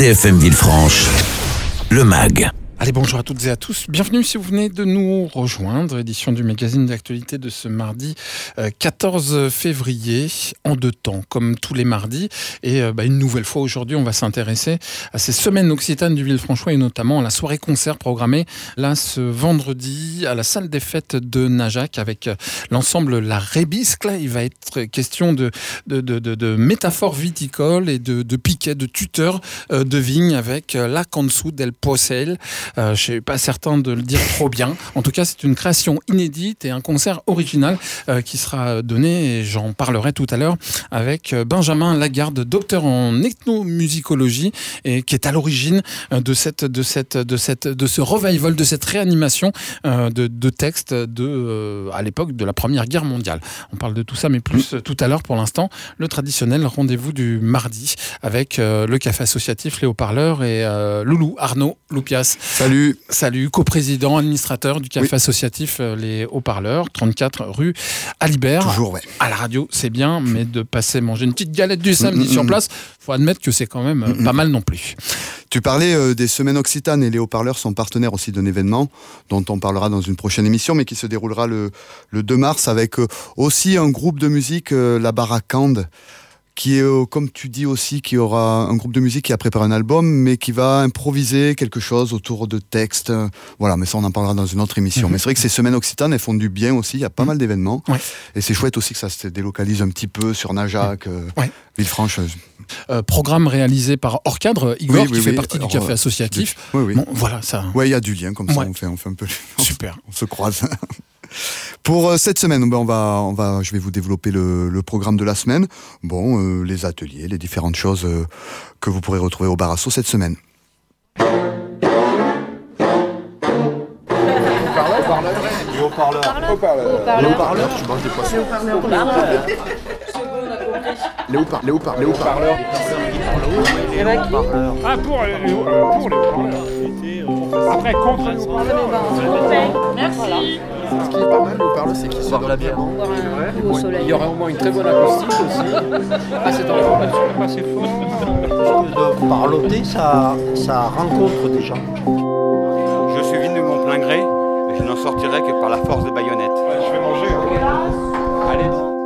CFM Villefranche, le MAG. Allez, bonjour à toutes et à tous. Bienvenue si vous venez de nous rejoindre. Édition du magazine d'actualité de ce mardi 14 février, en deux temps, comme tous les mardis. Et une nouvelle fois aujourd'hui, on va s'intéresser à ces semaines occitanes du Villefranchois et notamment à la soirée concert programmée là ce vendredi à la salle des fêtes de Najac avec l'ensemble La Rébisque. Là, il va être question de métaphores viticoles et de piquets, de tuteurs de vignes avec La Cançó del Pocel. Je ne suis pas certain de le dire trop bien. En tout cas, c'est une création inédite et un concert original qui sera donné, et j'en parlerai tout à l'heure, avec Benjamin Lagarde, docteur en ethnomusicologie, et qui est à l'origine de ce revival, de cette réanimation de textes à l'époque de la Première Guerre mondiale. On parle de tout ça, mais plus tout à l'heure. Pour l'instant, le traditionnel rendez-vous du mardi avec le café associatif Les Haut-Parleurs et Loulou Arnaud Loupias. Salut, coprésident, administrateur du café associatif Les Haut-Parleurs, 34 rue Alibert. Toujours, ouais. À la radio, c'est bien, mais de passer manger une petite galette du samedi sur place, faut admettre que c'est quand même pas mal non plus. Tu parlais des semaines occitanes et Les Haut-Parleurs sont partenaires aussi d'un événement dont on parlera dans une prochaine émission, mais qui se déroulera le 2 mars avec aussi un groupe de musique, la Baracande, qui est, comme tu dis aussi, qui aura un groupe de musique qui a préparé un album, mais qui va improviser quelque chose autour de textes. Voilà, mais ça, on en parlera dans une autre émission. Mais c'est vrai que ces semaines occitanes, elles font du bien aussi. Il y a pas mal d'événements. Ouais. Et c'est chouette aussi que ça se délocalise un petit peu sur Najac, Villefranche. Programme réalisé par Orcadre, Igor, qui fait partie du café associatif. Oui. Bon, voilà, ça. Ouais, il y a du lien, comme ça, on fait un peu. Super. On se croise. Pour cette semaine, je vais vous développer le programme de la semaine. Les ateliers, les différentes choses que vous pourrez retrouver au Barasso cette semaine. Les haut-parleurs, tu manges des poissons. Les haut-parleurs. Ah, pour les haut-parleurs. Après, contre les haut-parleurs. Merci. Ce qui est pas mal, le haut-parleur, c'est qu'il se boire la bière. Il y aura au moins une très bonne acoustique aussi. Ah, c'est dans la formation, pas assez fort. De parloter, ça rencontre des gens. Je suis venu de mon plein gré, et je n'en sortirai que par la force des baïonnettes. Je vais manger. Allez.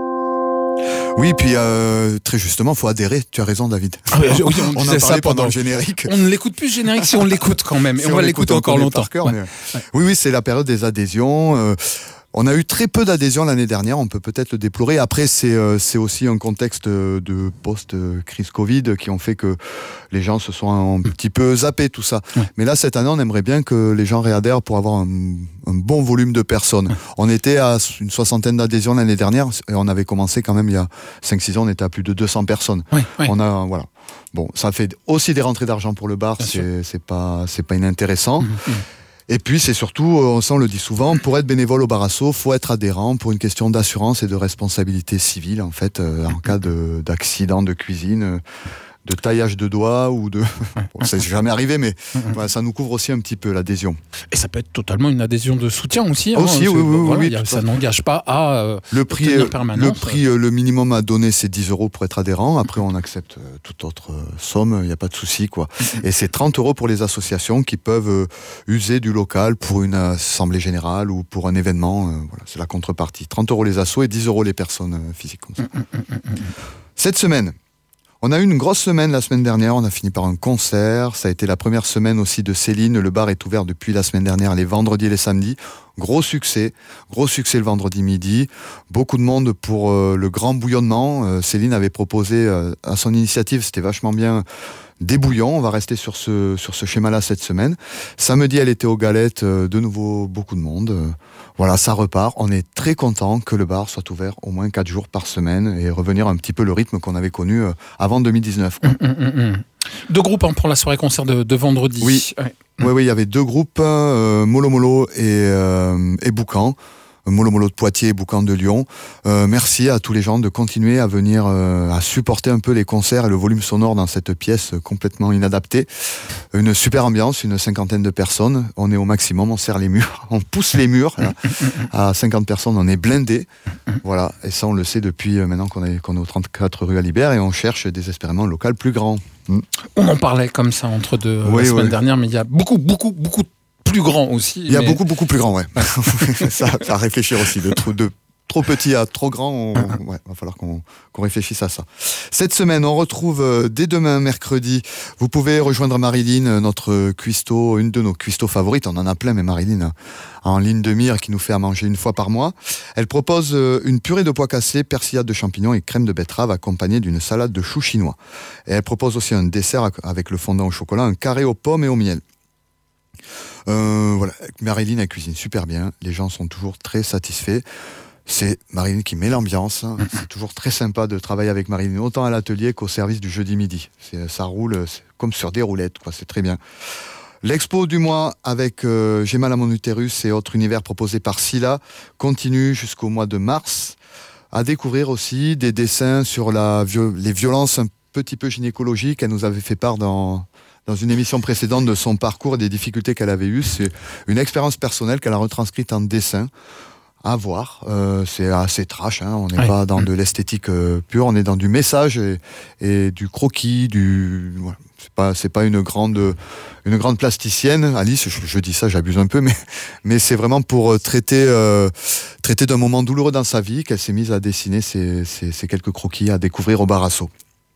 Oui, puis très justement, il faut adhérer. Tu as raison, David. Oui, on disait ça pendant le générique. On ne l'écoute plus, le générique, si on l'écoute quand même. Si et on va l'écouter encore longtemps. Oui, c'est la période des adhésions. On a eu très peu d'adhésions l'année dernière, on peut peut-être le déplorer. Après, c'est aussi un contexte de post-crise Covid qui ont fait que les gens se sont un petit peu zappés, tout ça. Ouais. Mais là, cette année, on aimerait bien que les gens réadhèrent pour avoir un bon volume de personnes. Ouais. On était à une 60aine d'adhésions l'année dernière et on avait commencé quand même il y a 5-6 ans, on était à plus de 200 personnes. Ouais. Voilà. Bon, ça fait aussi des rentrées d'argent pour le bar, c'est pas inintéressant. Et puis c'est surtout, on le dit souvent, pour être bénévole au Barasso, faut être adhérent pour une question d'assurance et de responsabilité civile en fait, en cas d'accident de cuisine, de taillage de doigts ou de... Bon, ça n'est jamais arrié, mais ça nous couvre aussi un petit peu l'adhésion. Et ça peut être totalement une adhésion de soutien aussi. Oui. Ça n'engage pas à le prix permanence. Le minimum à donner, c'est 10 € pour être adhérent. Après, on accepte toute autre somme, il n'y a pas de souci, quoi. Et c'est 30 € pour les associations qui peuvent user du local pour une assemblée générale ou pour un événement. Voilà, c'est la contrepartie. 30 € les assos et 10 € les personnes physiques comme ça. Cette semaine, on a eu une grosse semaine la semaine dernière, on a fini par un concert, ça a été la première semaine aussi de Céline, le bar est ouvert depuis la semaine dernière les vendredis et les samedis, gros succès le vendredi midi, beaucoup de monde pour le grand bouillonnement, Céline avait proposé à son initiative, c'était vachement bien, des bouillons, on va rester sur ce schéma-là cette semaine. Samedi, elle était aux galettes, de nouveau beaucoup de monde. Voilà, ça repart. On est très content que le bar soit ouvert au moins 4 jours par semaine et revenir un petit peu le rythme qu'on avait connu avant 2019. Deux groupes pour la soirée concert de vendredi. Oui, il y avait 2 groupes, Molo Molo et Boucan. Molo Molo de Poitiers, Boucan de Lyon. Merci à tous les gens de continuer à venir à supporter un peu les concerts et le volume sonore dans cette pièce complètement inadaptée. Une super ambiance, une 50aine de personnes. On est au maximum, on serre les murs, on pousse les murs. Là. À 50 personnes, on est blindé. Voilà, et ça on le sait depuis maintenant qu'on est au 34 rue Alibert et on cherche désespérément un local plus grand. On en parlait comme ça entre deux la semaine dernière, mais il y a beaucoup plus grand aussi. Il y a beaucoup plus grand, ouais. ça à réfléchir aussi. De trop petit à trop grand, va falloir qu'on réfléchisse à ça. Cette semaine, on retrouve dès demain, mercredi, vous pouvez rejoindre Marilyn, notre cuistot, une de nos cuistots favorites. On en a plein, mais Marilyn, en ligne de mire, qui nous fait à manger une fois par mois. Elle propose une purée de pois cassés, persillade de champignons et crème de betterave accompagnée d'une salade de choux chinois. Et elle propose aussi un dessert avec le fondant au chocolat, un carré aux pommes et au miel. Voilà, Marilyn, elle cuisine super bien. Les gens sont toujours très satisfaits. C'est Marilyn qui met l'ambiance. C'est toujours très sympa de travailler avec Marilyn, autant à l'atelier qu'au service du jeudi midi. Ça roule comme sur des roulettes, quoi. C'est très bien. L'expo du mois avec J'ai mal à mon utérus et autres univers proposés par Scylla continue jusqu'au mois de mars. À découvrir aussi des dessins sur les violences un petit peu gynécologiques. Elle nous avait fait part dans une émission précédente de son parcours et des difficultés qu'elle avait eues. C'est une expérience personnelle qu'elle a retranscrite en dessin. À voir, c'est assez trash, on n'est pas dans de l'esthétique pure, on est dans du message et du croquis, c'est pas une grande plasticienne. Alice, je dis ça, j'abuse un peu, mais c'est vraiment pour traiter d'un moment douloureux dans sa vie qu'elle s'est mise à dessiner ces quelques croquis à découvrir au Barasso.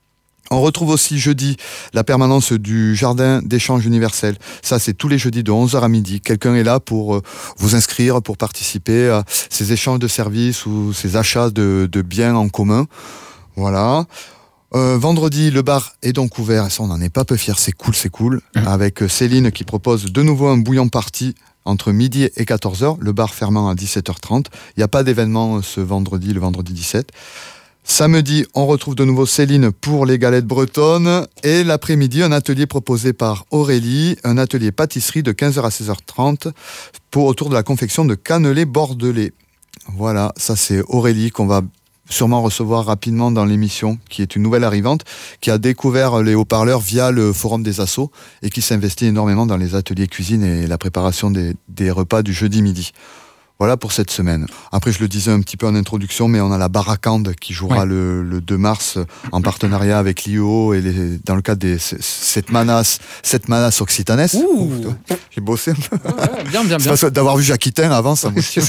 On retrouve aussi jeudi la permanence du Jardin d'échange universel. Ça, c'est tous les jeudis de 11h à midi. Quelqu'un est là pour vous inscrire, pour participer à ces échanges de services ou ces achats de biens en commun. Voilà. Vendredi, le bar est donc ouvert. Ça, on n'en est pas peu fiers. C'est cool. Avec Céline qui propose de nouveau un bouillon party entre midi et 14h. Le bar fermant à 17h30. Il n'y a pas d'événement le vendredi 17. Samedi, on retrouve de nouveau Céline pour les galettes bretonnes. Et l'après-midi, un atelier proposé par Aurélie, un atelier pâtisserie de 15h à 16h30 autour de la confection de cannelés bordelais. Voilà, ça c'est Aurélie qu'on va sûrement recevoir rapidement dans l'émission, qui est une nouvelle arrivante, qui a découvert les haut-parleurs via le forum des assos et qui s'investit énormément dans les ateliers cuisine et la préparation des repas du jeudi midi. Voilà pour cette semaine. Après, je le disais un petit peu en introduction, mais on a la Baracande qui jouera le 2 mars en partenariat avec l'IO et dans le cadre des 7 manas occitanesses. J'ai bossé un peu. Bien. Parce que d'avoir vu Jacquitin avant, ça motive.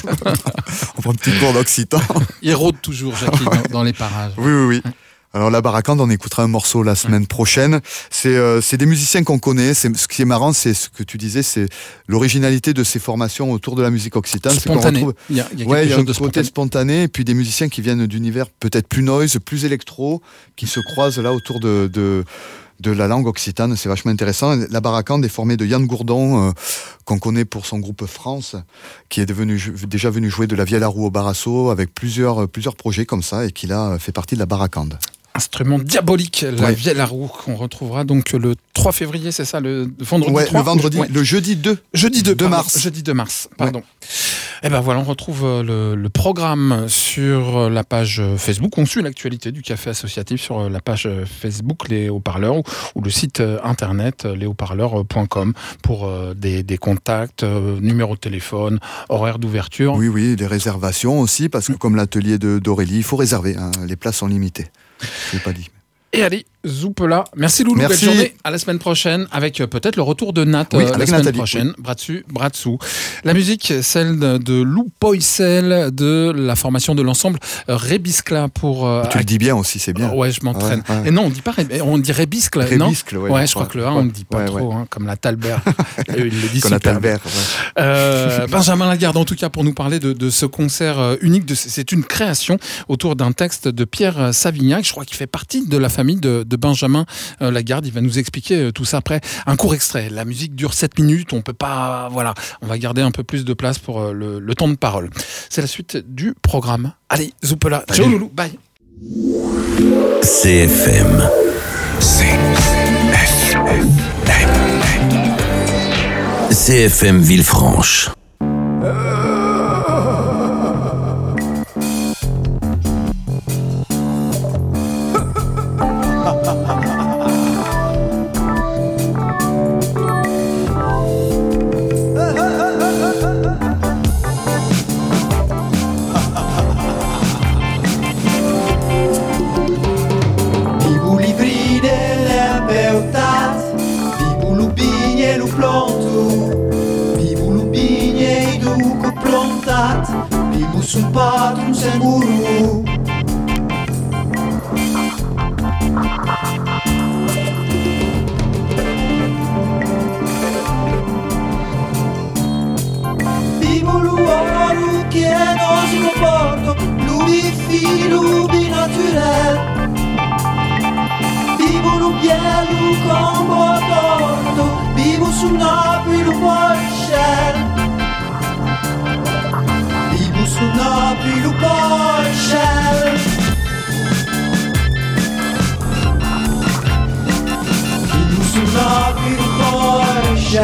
On prend un petit cours d'occitan. Il rôde toujours, Jackie, dans les parages. Oui. Alors la Baracande, on écoutera un morceau la semaine prochaine. C'est des musiciens qu'on connaît. Ce qui est marrant, c'est ce que tu disais, c'est l'originalité de ces formations autour de la musique occitane. Spontané. Il y a un côté spontané, et puis des musiciens qui viennent d'univers peut-être plus noise, plus électro, qui se croisent là autour de la langue occitane. C'est vachement intéressant. La Baracande est formée de Yann Gourdon, qu'on connaît pour son groupe France, qui est déjà venu jouer de la vielle à roue au Barasso avec plusieurs projets comme ça, et qui là fait partie de la Baracande. Instrument diabolique, la vielle à roue, qu'on retrouvera donc le 3 février, c'est ça, le vendredi 3 le jeudi 2. Jeudi 2 mars. Jeudi 2 mars, pardon. Ouais. Et ben voilà, on retrouve le programme sur la page Facebook. On suit l'actualité du Café Associatif sur la page Facebook Les Haut-Parleurs ou le site internet leshautparleurs.com pour des contacts, numéro de téléphone, horaire d'ouverture. Oui, des réservations aussi, parce que comme l'atelier d'Aurélie, il faut réserver, les places sont limitées. Je l'ai pas dit. Et allez, zoupela. Merci Loulou, belle journée. À la semaine prochaine avec peut-être le retour de Nat la semaine Nathalie, prochaine. Bras dessus, bras dessous. La musique, celle de Lou Poissel de la formation de l'ensemble Rébiscla pour. Tu le dis bien aussi, c'est bien. Ouais, je m'entraîne. Ouais. Et non, on dit pas on dit Rébiscle, non ? Rébiscle, ouais, je crois que le 1 on le dit pas trop, comme la Talbert. Il le dit comme super. La Talbert. Benjamin Lagarde, en tout cas, pour nous parler de ce concert unique. C'est une création autour d'un texte de Pierre Savignac. Je crois qu'il fait partie de la famille de Benjamin Lagarde. Il va nous expliquer tout ça après un court extrait. La musique dure 7 minutes, on peut pas... Voilà, on va garder un peu plus de place pour le temps de parole. C'est la suite du programme. Allez, zoupela. Ciao Loulou, bye. CFM. CFM Villefranche. lu plantu, vivu lu bigne duco plantat, vivu sun patrum senguru. Vivu lu oru che nos comporto, lubi fi, lubi naturel. Vivu lu bielu combo torto, vivu su Napoli lu Porsche. Vivu su Napoli lu Porsche. Vivu su Napoli lu Porsche.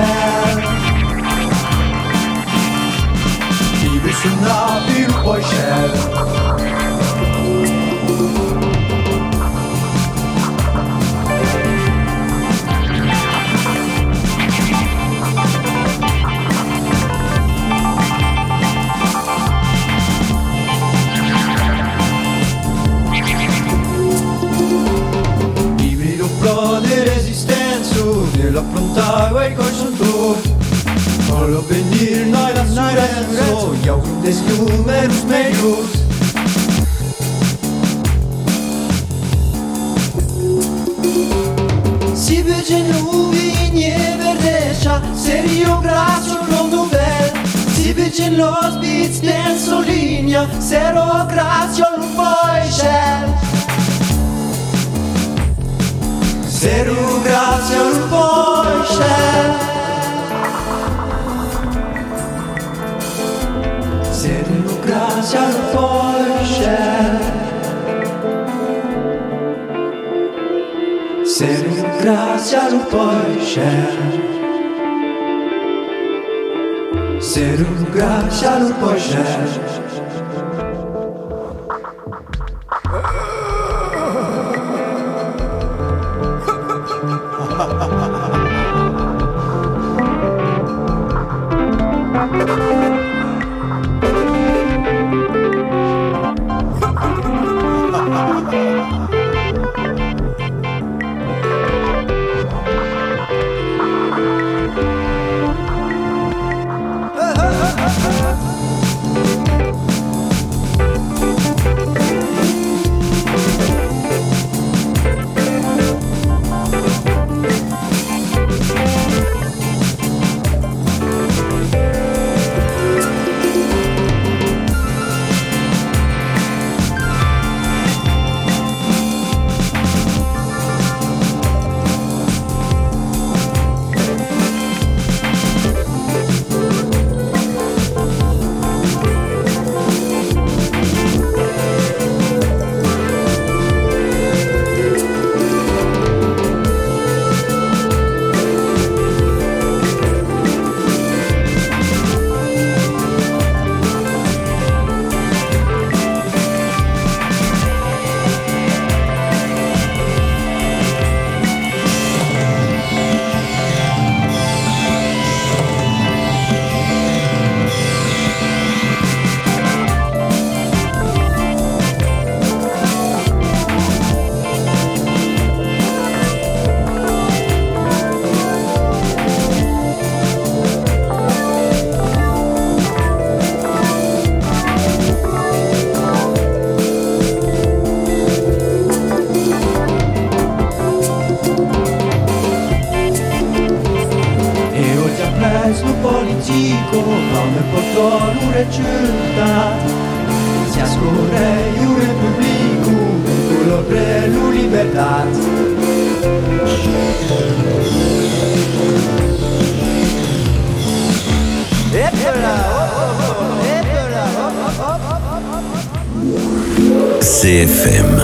Vivu su Napoli lu Porsche. La plontava e col sontur Solo venir noi la surezzo Iau des numerus meius Si vece nu vigne verdescia Serio gracio non novel Si vece los bits denso linea Sero gracio non poi scel Seru grazie al Porsche. Seru grazie al Porsche. Seru grazie al Porsche. Seru grazie al Porsche. CFM.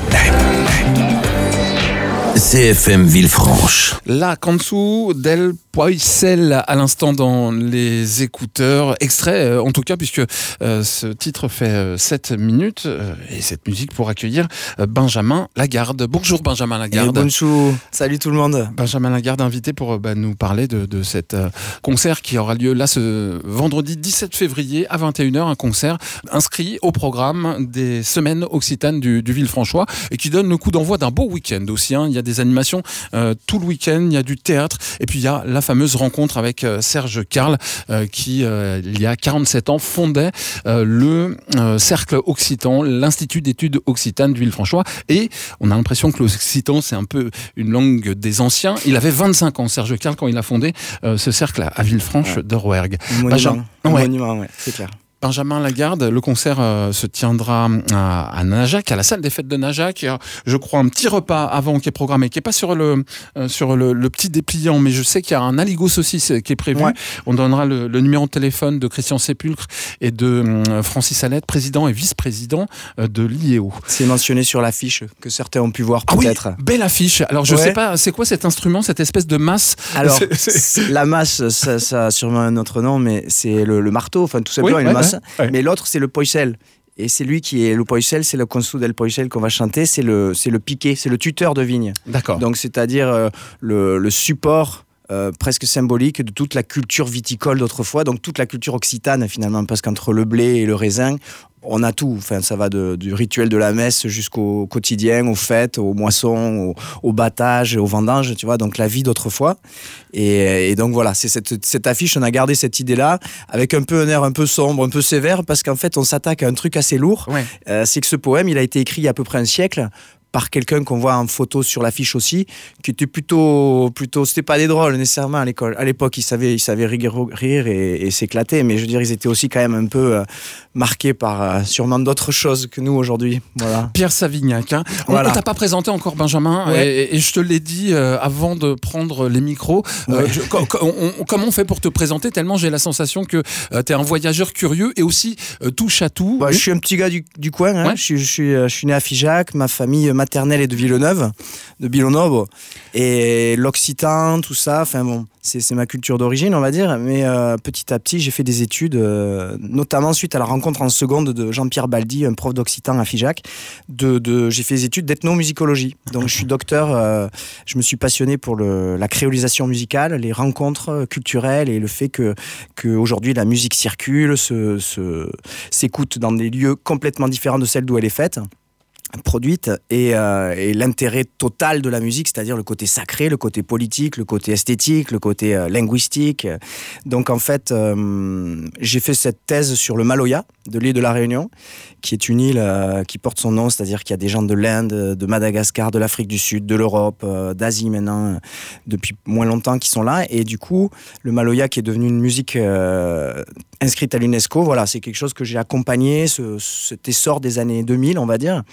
CFM Villefranche. La canzone del Poisel à l'instant dans les écouteurs. Extrait, en tout cas, puisque ce titre fait 7 minutes. Et cette musique pour accueillir Benjamin Lagarde. Bonjour Benjamin Lagarde. Bonjour, salut tout le monde. Benjamin Lagarde invité pour nous parler de cet concert qui aura lieu là ce vendredi 17 février à 21h. Un concert inscrit au programme des Semaines Occitanes du Villefranchois et qui donne le coup d'envoi d'un beau week-end aussi. Il y a des animations tout le week-end, il y a du théâtre et puis il y a la fameuse rencontre avec Serge Carl qui, il y a 47 ans, fondait le Cercle Occitan, l'Institut d'études occitanes du Villefranchois. Et on a l'impression que l'occitan, c'est un peu une langue des anciens. Il avait 25 ans, Serge Carl, quand il a fondé ce cercle à Villefranche de Rouergue. Monument, c'est clair. Benjamin Lagarde, le concert se tiendra à Najac, à la salle des fêtes de Najac. Je crois un petit repas avant qui est programmé, qui n'est pas sur le petit dépliant, mais je sais qu'il y a un aligot saucisse qui est prévu. Ouais. On donnera le numéro de téléphone de Christian Sépulcre et de Francis Alette, président et vice-président de l'IEO. C'est mentionné sur l'affiche que certains ont pu voir peut-être. Oui, belle affiche. Alors je sais pas, c'est quoi cet instrument, cette espèce de masse? Alors la masse, ça a sûrement un autre nom, mais c'est le marteau, enfin tout simplement une masse. Ouais. Mais l'autre, c'est le poisel. Et c'est lui qui est le poisel, c'est le consu del poisel qu'on va chanter, c'est le piquet, c'est le tuteur de vigne. D'accord. Donc c'est-à-dire le support presque symbolique de toute la culture viticole d'autrefois, donc toute la culture occitane finalement, parce qu'entre le blé et le raisin, on a tout. Enfin, ça va du rituel de la messe jusqu'au quotidien, aux fêtes, aux moissons, au battage, aux vendanges, tu vois, donc la vie d'autrefois. Et donc voilà, c'est cette affiche, on a gardé cette idée-là, avec un peu un air un peu sombre, un peu sévère, parce qu'en fait, on s'attaque à un truc assez lourd. Ouais. C'est que ce poème, il a été écrit il y a à peu près un siècle, par quelqu'un qu'on voit en photo sur l'affiche aussi, qui était plutôt c'était pas des drôles nécessairement à l'époque, ils savaient rire et s'éclater, mais je veux dire, ils étaient aussi quand même un peu marqués par sûrement d'autres choses que nous aujourd'hui. Voilà. Pierre Savignac, hein. Voilà. On t'a pas présenté encore, Benjamin, et je te l'ai dit avant de prendre les micros. Ouais. Comment on fait pour te présenter, tellement j'ai la sensation que t'es un voyageur curieux et aussi touche à tout. Je suis un petit gars du coin, hein. Je suis né à Figeac, ma famille maternelle est de Villeneuve, et l'occitan, tout ça, enfin bon, c'est ma culture d'origine, on va dire, mais petit à petit, j'ai fait des études, notamment suite à la rencontre en seconde de Jean-Pierre Baldi, un prof d'occitan à Figeac, j'ai fait des études d'ethnomusicologie. Donc je suis docteur, je me suis passionné pour la créolisation musicale, les rencontres culturelles et le fait que aujourd'hui la musique circule, s'écoute dans des lieux complètement différents de celles d'où elle est faite, produite, et l'intérêt total de la musique, c'est-à-dire le côté sacré, le côté politique, le côté esthétique, le côté linguistique. Donc en fait, j'ai fait cette thèse sur le Maloya de l'île de la Réunion, qui est une île qui porte son nom, c'est-à-dire qu'il y a des gens de l'Inde, de Madagascar, de l'Afrique du Sud, de l'Europe, d'Asie maintenant, depuis moins longtemps qui sont là. Et du coup, le Maloya qui est devenu une musique inscrite à l'UNESCO, voilà, c'est quelque chose que j'ai accompagné, cet essor des années 2000, on va dire.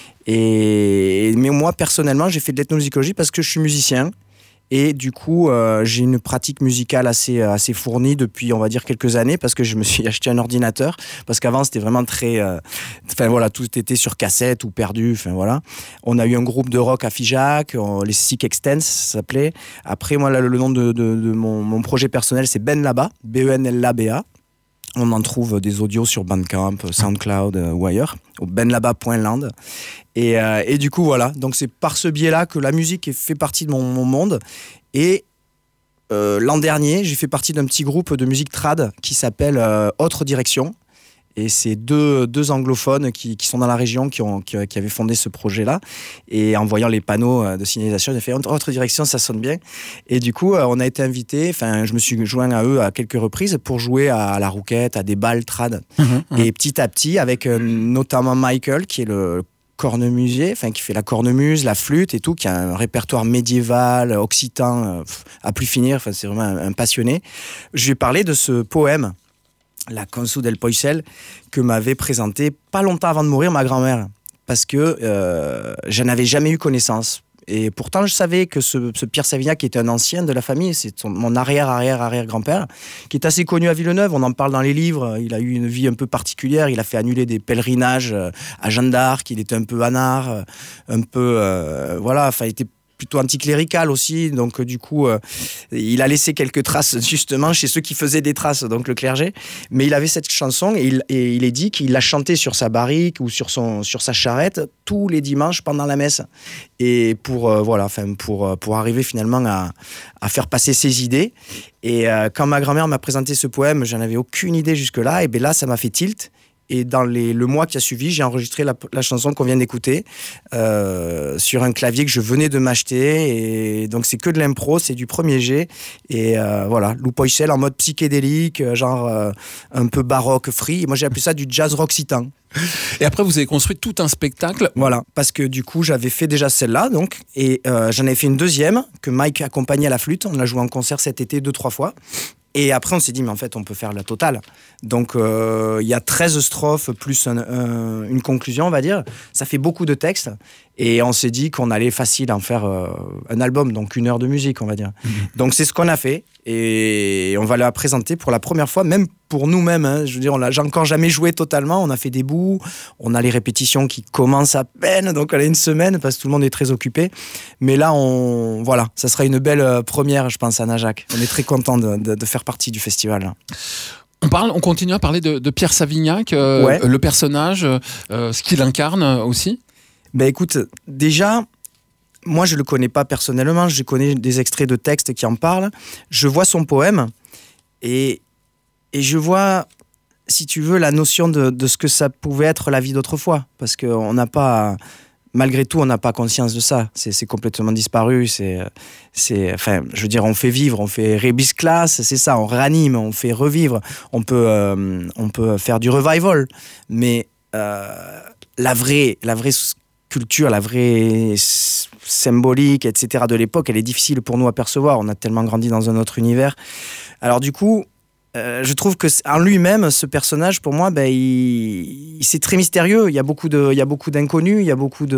Mais moi, personnellement, j'ai fait de l'ethnomusicologie parce que je suis musicien. Et du coup, j'ai une pratique musicale assez fournie depuis, on va dire, quelques années, parce que je me suis acheté un ordinateur, parce qu'avant, c'était vraiment très... Enfin voilà, tout était sur cassette ou perdu, enfin voilà. On a eu un groupe de rock à Figeac, les Sick Extens, ça s'appelait. Après, moi, le nom de mon projet personnel, c'est Benlaba, BENLABA. On en trouve des audios sur Bandcamp, SoundCloud ou ailleurs, au benlaba.land. Et du coup, voilà. Donc, c'est par ce biais-là que la musique fait partie de mon monde. Et l'an dernier, j'ai fait partie d'un petit groupe de musique trad qui s'appelle Autre Direction. Et c'est deux anglophones qui sont dans la région qui avaient fondé ce projet-là. Et en voyant les panneaux de signalisation, j'ai fait Autre Direction, ça sonne bien. Et du coup, on a été invités, je me suis joint à eux à quelques reprises pour jouer à la rouquette, à des balles trad. Et petit à petit, avec notamment Michael, qui est le cornemusier, qui fait la cornemuse, la flûte et tout, qui a un répertoire médiéval, occitan, à plus finir. C'est vraiment un passionné. Je lui ai parlé de ce poème, la Consu del Poisel, que m'avait présenté pas longtemps avant de mourir ma grand-mère, parce que je n'avais jamais eu connaissance. Et pourtant, je savais que ce Pierre Savignac était un ancien de la famille, c'est mon arrière-grand-père, qui est assez connu à Villeneuve, on en parle dans les livres, il a eu une vie un peu particulière, il a fait annuler des pèlerinages à Jeanne d'Arc, il était un peu anard, un peu... il était plutôt anticlérical aussi, donc du coup il a laissé quelques traces justement chez ceux qui faisaient des traces, donc le clergé, mais il avait cette chanson et il est dit qu'il l'a chantée sur sa barrique ou sur sa charrette tous les dimanches pendant la messe, et pour arriver finalement à faire passer ses idées. Et quand ma grand-mère m'a présenté ce poème, j'en avais aucune idée jusque-là, et bien là ça m'a fait tilt. Et dans le mois qui a suivi, j'ai enregistré la chanson qu'on vient d'écouter sur un clavier que je venais de m'acheter. Et donc, c'est que de l'impro, c'est du premier jet. Et voilà, Lou Poichel en mode psychédélique, genre un peu baroque, free. Moi, j'ai appelé ça du jazz rock-citant. Et après, vous avez construit tout un spectacle. Voilà, parce que du coup, j'avais fait déjà celle-là, donc, et j'en avais fait une deuxième que Mike accompagnait à la flûte. On l'a joué en concert cet été 2-3 fois. Et après, on s'est dit, mais en fait, on peut faire la totale. Donc, il y a 13 strophes plus une conclusion, on va dire. Ça fait beaucoup de textes. Et on s'est dit qu'on allait facile en faire un album, donc 1 heure de musique, on va dire. Donc, c'est ce qu'on a fait. Et on va la présenter pour la première fois, même pour nous-mêmes. Hein. Je veux dire, on l'a encore jamais joué totalement. On a fait des bouts. On a les répétitions qui commencent à peine. Donc, on a une semaine parce que tout le monde est très occupé. Mais là, voilà, ça sera une belle première, je pense, à Najac. On est très content de faire partie du festival. Là. On continue à parler de Pierre Savignac, le personnage, ce qu'il incarne aussi. Ben écoute, déjà, moi je le connais pas personnellement, je connais des extraits de textes qui en parlent. Je vois son poème et je vois, si tu veux, la notion de ce que ça pouvait être la vie d'autrefois. Parce qu'on n'a pas... Malgré tout, on n'a pas conscience de ça. C'est complètement disparu. Enfin, je veux dire, on fait vivre, on fait rebis class, c'est ça. On réanime, on fait revivre. On peut faire du revival. Mais la vraie culture, la vraie symbolique, etc. de l'époque, elle est difficile pour nous à percevoir. On a tellement grandi dans un autre univers. Alors du coup, je trouve que en lui-même, ce personnage, pour moi, c'est très mystérieux. Il y a beaucoup d'inconnus, il y a beaucoup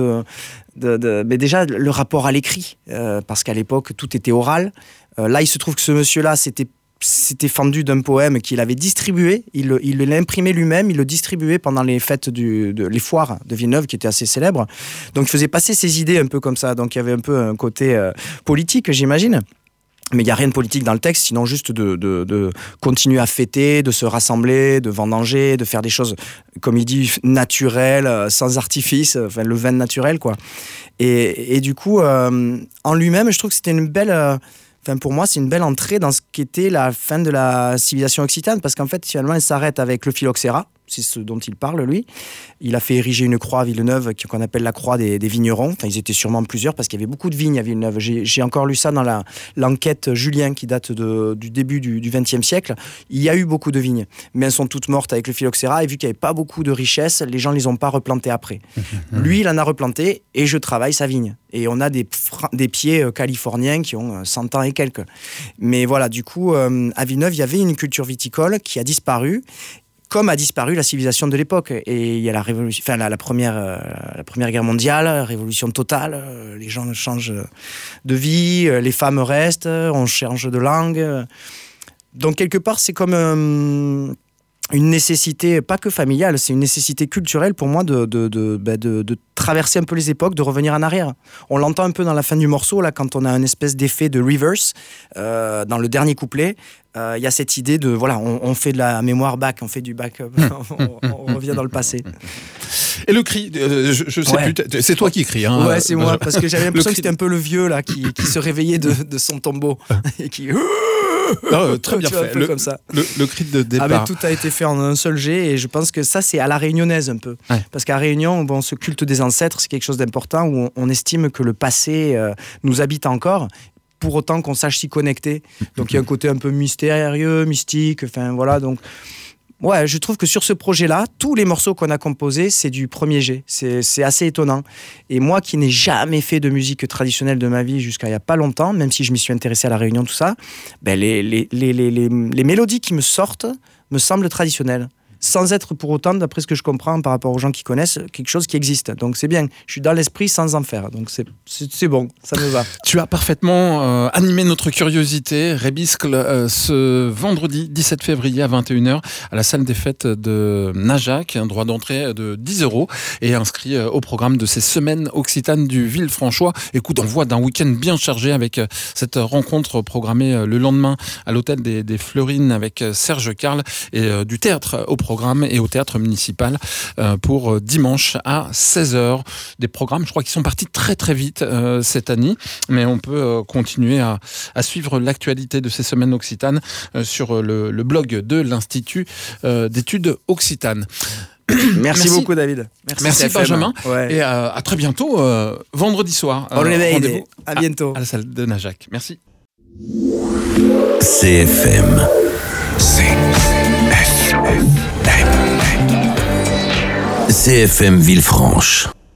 mais déjà, le rapport à l'écrit, parce qu'à l'époque, tout était oral. Là, il se trouve que ce monsieur-là, c'était fendu d'un poème qu'il avait distribué. Il l'imprimait lui-même, il le distribuait pendant les fêtes les foires de Villeneuve, qui étaient assez célèbres. Donc, il faisait passer ses idées un peu comme ça. Donc, il y avait un peu un côté politique, j'imagine. Mais il n'y a rien de politique dans le texte, sinon juste de continuer à fêter, de se rassembler, de vendanger, de faire des choses, comme il dit, naturelles, sans artifice, enfin le vin naturel, quoi. Et du coup, en lui-même, je trouve que c'était une belle... pour moi, c'est une belle entrée dans ce qu'était la fin de la civilisation occitane, parce qu'en fait, finalement, elle s'arrête avec le phylloxéra. C'est ce dont il parle, lui. Il a fait ériger une croix à Villeneuve qu'on appelle la croix des vignerons. Enfin, ils étaient sûrement plusieurs parce qu'il y avait beaucoup de vignes à Villeneuve. J'ai encore lu ça dans l'enquête Julien qui date du début du XXe siècle. Il y a eu beaucoup de vignes, mais elles sont toutes mortes avec le phylloxéra, et vu qu'il n'y avait pas beaucoup de richesses, les gens ne les ont pas replantées après. Lui, il en a replanté et je travaille sa vigne. Et on a des pieds californiens qui ont 100 ans et quelques. Mais voilà, du coup, à Villeneuve, il y avait une culture viticole qui a disparu, comme a disparu la civilisation de l'époque. Et il y a la révolution, enfin la première guerre mondiale, révolution totale, les gens changent de vie, les femmes restent, on change de langue. Donc quelque part, c'est comme une nécessité, pas que familiale, c'est une nécessité culturelle pour moi de traverser un peu les époques, de revenir en arrière. On l'entend un peu dans la fin du morceau, là, quand on a une espèce d'effet de reverse, dans le dernier couplet. Il y a cette idée de, voilà, on fait de la mémoire back, on fait du back, on revient dans le passé. Et le cri, je sais plus, c'est toi qui cries. Hein, ouais, c'est moi, parce que j'avais l'impression que c'était un peu le vieux là, qui se réveillait de son tombeau et qui... très bien fait, comme ça. Le cri de départ. Ah, tout a été fait en un seul jet, et je pense que ça, c'est à la réunionnaise un peu. Ouais. Parce qu'à Réunion, ce culte des ancêtres, c'est quelque chose d'important, où on estime que le passé nous habite encore, pour autant qu'on sache s'y connecter. Donc il y a un côté un peu mystérieux, mystique, enfin voilà, donc... Ouais, je trouve que sur ce projet-là, tous les morceaux qu'on a composés, c'est du premier jet. C'est assez étonnant. Et moi, qui n'ai jamais fait de musique traditionnelle de ma vie jusqu'à il n'y a pas longtemps, même si je m'y suis intéressé à la Réunion, tout ça, les mélodies qui me sortent me semblent traditionnelles. sans être pour autant, d'après ce que je comprends par rapport aux gens qui connaissent, quelque chose qui existe. Donc c'est bien, je suis dans l'esprit sans en faire. Donc c'est bon, ça me va. Tu as parfaitement animé notre curiosité. Rébiscle ce vendredi 17 février à 21h à la salle des fêtes de Najac, un droit d'entrée de 10 € et inscrit au programme de ces semaines occitanes du Villefranchois. Écoute, on voit d'un week-end bien chargé avec cette rencontre programmée le lendemain à l'hôtel des Fleurines avec Serge Carl et du théâtre au programme et au théâtre municipal pour dimanche à 16h. Des programmes, je crois, qui sont partis très très vite cette année, mais on peut continuer à suivre l'actualité de ces semaines occitanes sur le blog de l'Institut d'études occitanes. Merci beaucoup, David. Merci Benjamin. Ouais. Et à très bientôt, vendredi soir. Rendez-vous à bientôt. À la salle de Najac. Merci. CFM. CFM Villefranche.